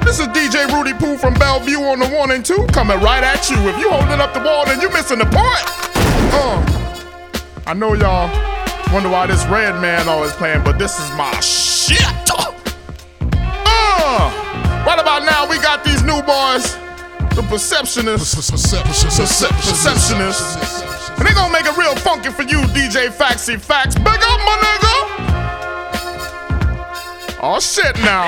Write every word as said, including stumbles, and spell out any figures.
this is D J Rudy Poo from Bellevue on the one and two, coming right at you. If you holding up the wall, then you missing the point. Uh, I know y'all wonder why this red man always playing, but this is my shit. Uh, right about now, we got these new boys, the Perceptionists. Perceptionists. And they gonna make it real funky for you, D J Faxy Fax. Big up, my nigga. Oh shit now.